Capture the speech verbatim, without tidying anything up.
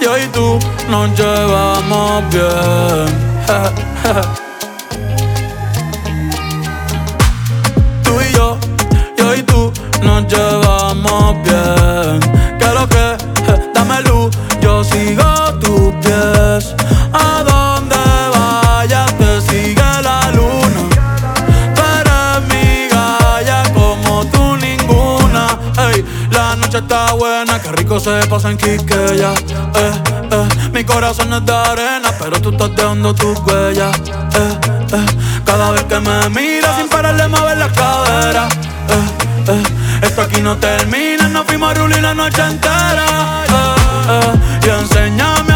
yo y tú nos llevamos bien. Tú y yo, yo y tú nos llevamos bien. ¿Qué lo que? Dame luz, yo sigo tus pies. A donde vayas te sigue la luna. Tú eres mi galla como tú ninguna. Ey, la noche está buena, qué rico se pasa en Quiqueya. Eh, eh, mi corazón es de arena, pero tú estás dejando tus huellas. Eh, eh, cada vez que me miras sin pararle mover la cadera. Eh, eh, esto aquí no termina, nos fuimos a rulir la noche entera. Eh, eh, y enséñame